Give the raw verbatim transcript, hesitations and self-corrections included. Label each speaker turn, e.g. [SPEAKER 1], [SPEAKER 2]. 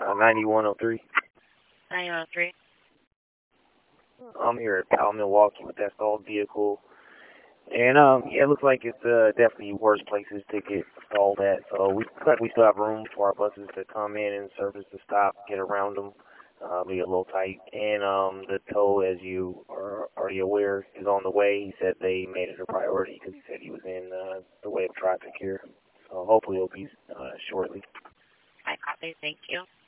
[SPEAKER 1] Uh, ninety-one oh three.
[SPEAKER 2] nine one three.
[SPEAKER 1] I'm here at Powell, Milwaukee with that stalled vehicle. And, um, yeah, it looks like it's uh, definitely worse places to get stalled at. So we looks like we still have room for our buses to come in and service the stop, get around them, uh, be a little tight. And um, the tow, as you are already aware, is on the way. He said they made it a priority because he said he was in uh, the way of traffic here. So hopefully it'll be uh, shortly.
[SPEAKER 2] I copy. Thank you.